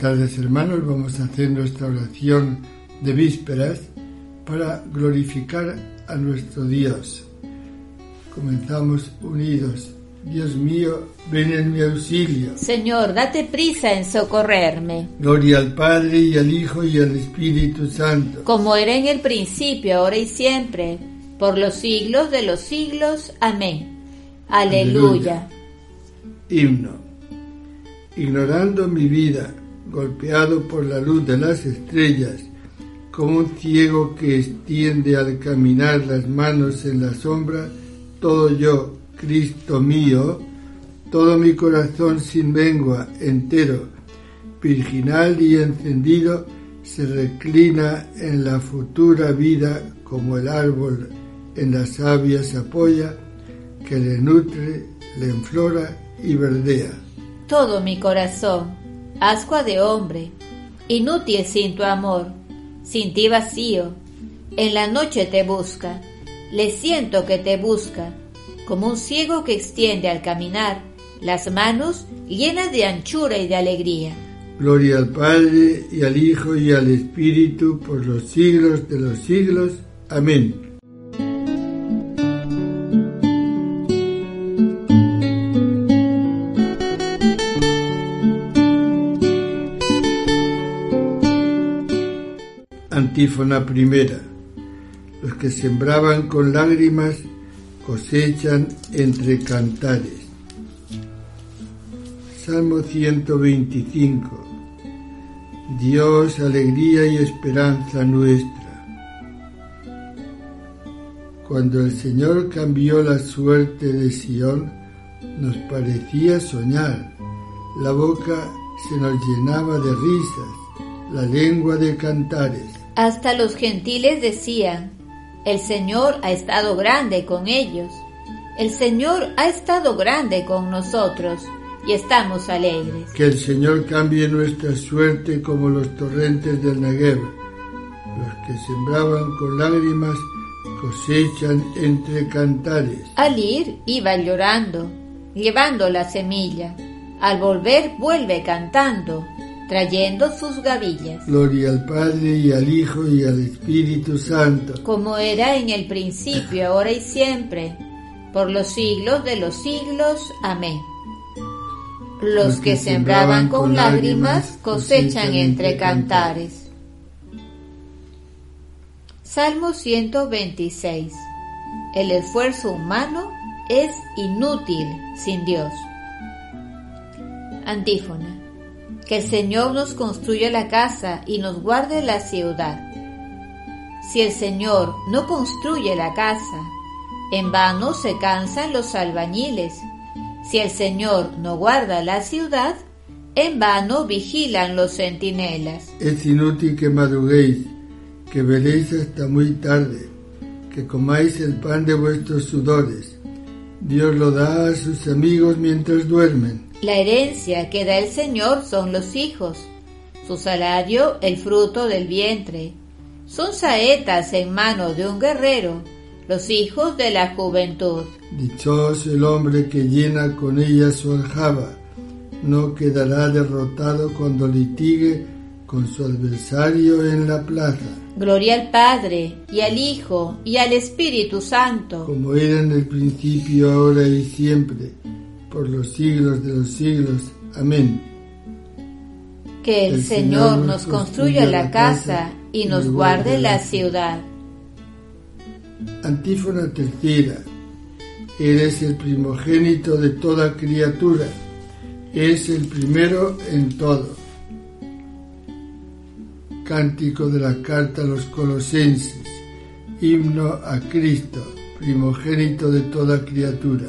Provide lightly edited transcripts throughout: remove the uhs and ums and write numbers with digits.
tardes, hermanos. Vamos a hacer nuestra oración de vísperas para glorificar a nuestro Dios. Comenzamos unidos. Dios mío, ven en mi auxilio. Señor, date prisa en socorrerme. Gloria al Padre, y al Hijo, y al Espíritu Santo. Como era en el principio, ahora y siempre, por los siglos de los siglos. Amén. Aleluya. Himno. Ignorando mi vida, golpeado por la luz de las estrellas, como un ciego que extiende al caminar las manos en la sombra, todo yo, Cristo mío, todo mi corazón sin mengua, entero, virginal y encendido, se reclina en la futura vida como el árbol en la savia se apoya, que le nutre, le enflora y verdea. Todo mi corazón, ascua de hombre, inútil sin tu amor, sin ti vacío, en la noche te busca, le siento que te busca, como un ciego que extiende al caminar las manos llenas de anchura y de alegría. Gloria al Padre, y al Hijo, y al Espíritu, por los siglos de los siglos. Amén. Antífona primera. Los que sembraban con lágrimas cosechan entre cantares. Salmo 125. Dios, alegría y esperanza nuestra. Cuando el Señor cambió la suerte de Sión, nos parecía soñar. La boca se nos llenaba de risas, la lengua de cantares. Hasta los gentiles decían: el Señor ha estado grande con ellos. El Señor ha estado grande con nosotros y estamos alegres. Que el Señor cambie nuestra suerte como los torrentes del Negev. Los que sembraban con lágrimas cosechan entre cantares. Al ir iba llorando, llevando la semilla. Al volver vuelve cantando, trayendo sus gavillas. Gloria al Padre, y al Hijo, y al Espíritu Santo. Como era en el principio, ahora y siempre, por los siglos de los siglos. Amén. Los que sembraban con lágrimas cosechan entre cantares. Salmo 126. El esfuerzo humano es inútil sin Dios. Antífona. Que el Señor nos construya la casa y nos guarde la ciudad. Si el Señor no construye la casa, en vano se cansan los albañiles. Si el Señor no guarda la ciudad, en vano vigilan los centinelas. Es inútil que madruguéis, que veléis hasta muy tarde, que comáis el pan de vuestros sudores. Dios lo da a sus amigos mientras duermen. La herencia que da el Señor son los hijos, su salario el fruto del vientre. Son saetas en mano de un guerrero, los hijos de la juventud. Dichoso el hombre que llena con ella su aljaba, no quedará derrotado cuando litigue con su adversario en la plaza. Gloria al Padre, y al Hijo, y al Espíritu Santo. Como era en el principio, ahora y siempre, por los siglos de los siglos. Amén. Que el Señor nos construya la casa y nos guarde la ciudad. Antífona tercera. Eres el primogénito de toda criatura, es el primero en todo. Cántico de la carta a los Colosenses. Himno a Cristo, primogénito de toda criatura.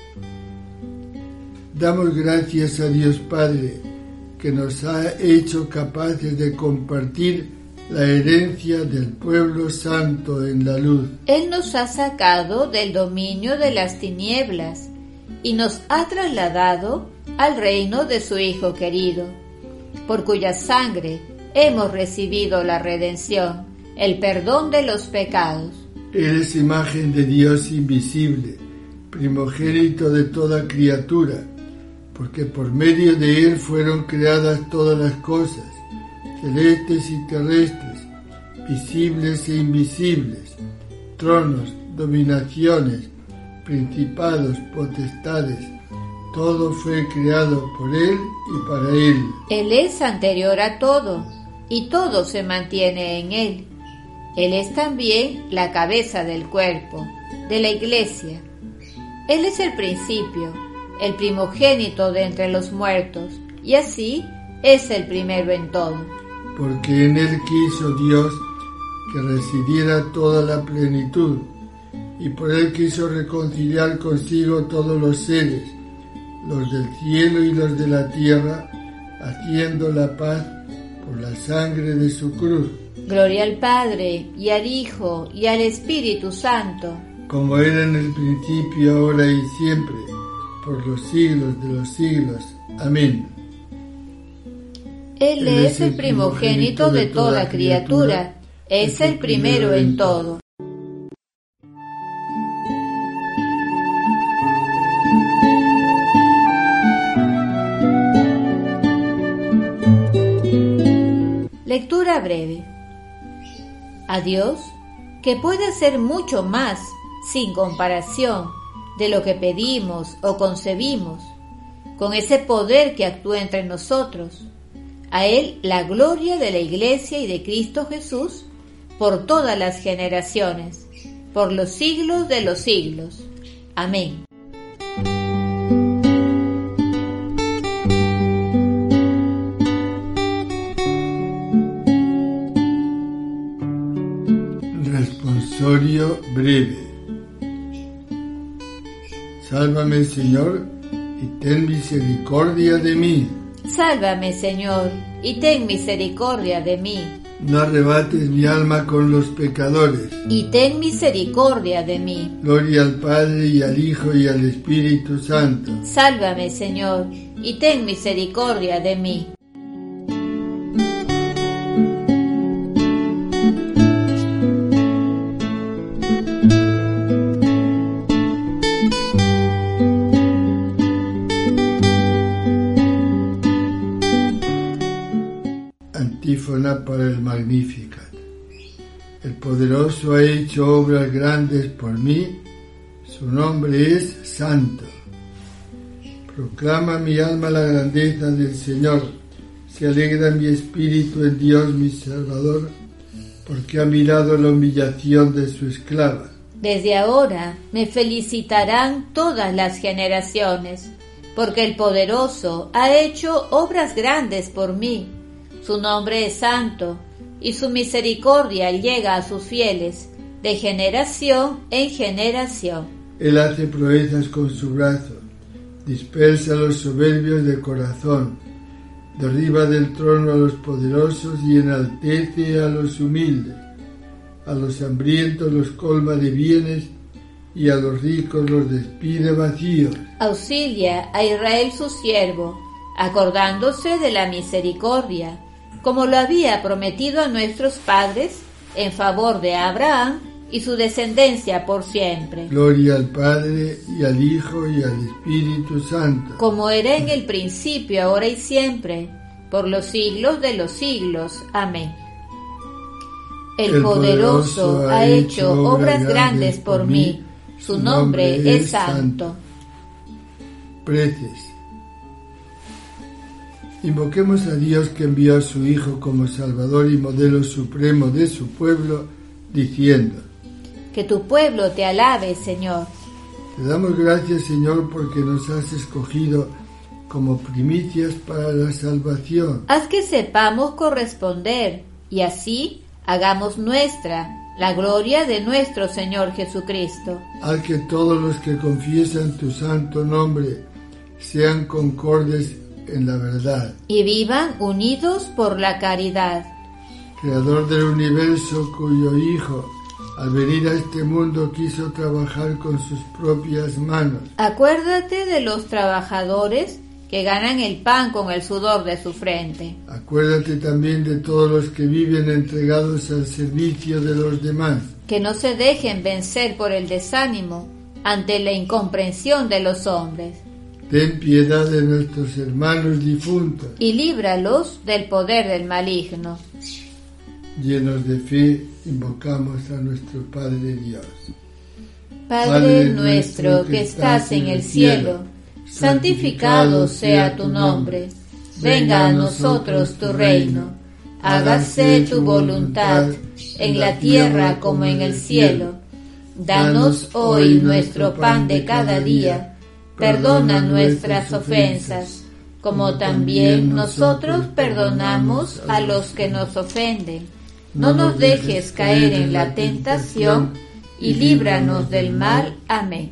Damos gracias a Dios Padre, que nos ha hecho capaces de compartir la herencia del pueblo santo en la luz. Él nos ha sacado del dominio de las tinieblas y nos ha trasladado al reino de su Hijo querido, por cuya sangre hemos recibido la redención, el perdón de los pecados. Eres imagen de Dios invisible, primogénito de toda criatura. porque por medio de él fueron creadas todas las cosas, celestes y terrestres, visibles e invisibles, tronos, dominaciones, principados, potestades, todo fue creado por él y para él. Él es anterior a todo, y todo se mantiene en él. Él es también la cabeza del cuerpo, de la Iglesia. Él es el principio, el primogénito de entre los muertos, y así es el primero en todo. Porque en él quiso Dios que residiera toda la plenitud, y por él quiso reconciliar consigo todos los seres, los del cielo y los de la tierra, haciendo la paz por la sangre de su cruz. Gloria al Padre, y al Hijo, y al Espíritu Santo, como era en el principio, ahora y siempre, por los siglos de los siglos. Amén. Él es el primogénito de toda criatura, es el primero en todo. Lectura breve. A Dios, que puede hacer mucho más, sin comparación, de lo que pedimos o concebimos, con ese poder que actúa entre nosotros. A Él la gloria de la Iglesia y de Cristo Jesús, por todas las generaciones, por los siglos de los siglos. Amén. Responsorio breve. Sálvame, Señor, y ten misericordia de mí. Sálvame, Señor, y ten misericordia de mí. No arrebates mi alma con los pecadores. Y ten misericordia de mí. Gloria al Padre, y al Hijo, y al Espíritu Santo. Sálvame, Señor, y ten misericordia de mí. Antífona para el Magnificat. El poderoso ha hecho obras grandes por mí, su nombre es Santo. Proclama mi alma la grandeza del Señor, se alegra mi espíritu en Dios mi Salvador, porque ha mirado la humillación de su esclava. Desde ahora me felicitarán todas las generaciones, porque el poderoso ha hecho obras grandes por mí. Su nombre es santo, y su misericordia llega a sus fieles, de generación en generación. Él hace proezas con su brazo, dispersa a los soberbios de corazón, derriba del trono a los poderosos y enaltece a los humildes. A los hambrientos los colma de bienes, y a los ricos los despide vacíos. Auxilia a Israel su siervo, acordándose de la misericordia, como lo había prometido a nuestros padres, en favor de Abraham y su descendencia por siempre. Gloria al Padre, y al Hijo, y al Espíritu Santo. Como era en el principio, ahora y siempre, por los siglos de los siglos. Amén. El poderoso ha hecho obras grandes por mí, su nombre es santo. Preces. Invoquemos a Dios, que envió a su Hijo como Salvador y modelo supremo de su pueblo, diciendo: Que tu pueblo te alabe, Señor. Te damos gracias, Señor, porque nos has escogido como primicias para la salvación. Haz que sepamos corresponder, y así hagamos nuestra la gloria de nuestro Señor Jesucristo. Haz que todos los que confiesan tu santo nombre sean concordes en la verdad, y vivan unidos por la caridad. Creador del universo, cuyo Hijo, al venir a este mundo, quiso trabajar con sus propias manos. Acuérdate de los trabajadores que ganan el pan con el sudor de su frente. Acuérdate también de todos los que viven entregados al servicio de los demás. Que no se dejen vencer por el desánimo ante la incomprensión de los hombres. Ten piedad de nuestros hermanos difuntos. Y líbralos del poder del maligno. Llenos de fe, invocamos a nuestro Padre Dios. Padre nuestro que estás en el cielo, santificado sea tu nombre. Venga a nosotros tu reino. Hágase tu voluntad, en la tierra como en el cielo. Danos hoy nuestro pan de cada día. Perdona nuestras ofensas, como también nosotros perdonamos a los que nos ofenden. No nos dejes caer en la tentación, y líbranos del mal. Amén.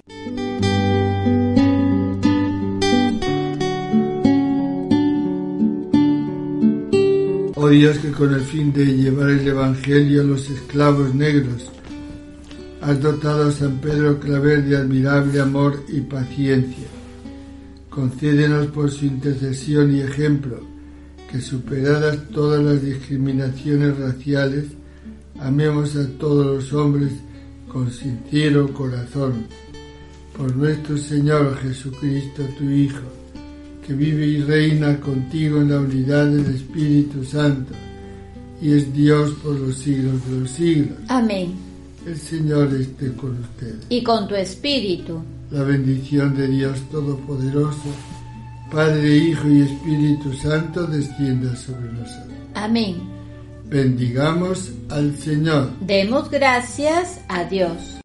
Oh Dios, que con el fin de llevar el Evangelio a los esclavos negros, has dotado a San Pedro Claver de admirable amor y paciencia. Concédenos por su intercesión y ejemplo, que superadas todas las discriminaciones raciales, amemos a todos los hombres con sincero corazón. Por nuestro Señor Jesucristo, tu Hijo, que vive y reina contigo en la unidad del Espíritu Santo, y es Dios por los siglos de los siglos. Amén. El Señor esté con ustedes. Y con tu espíritu. La bendición de Dios Todopoderoso, Padre, Hijo y Espíritu Santo, descienda sobre nosotros. Amén. Bendigamos al Señor. Demos gracias a Dios.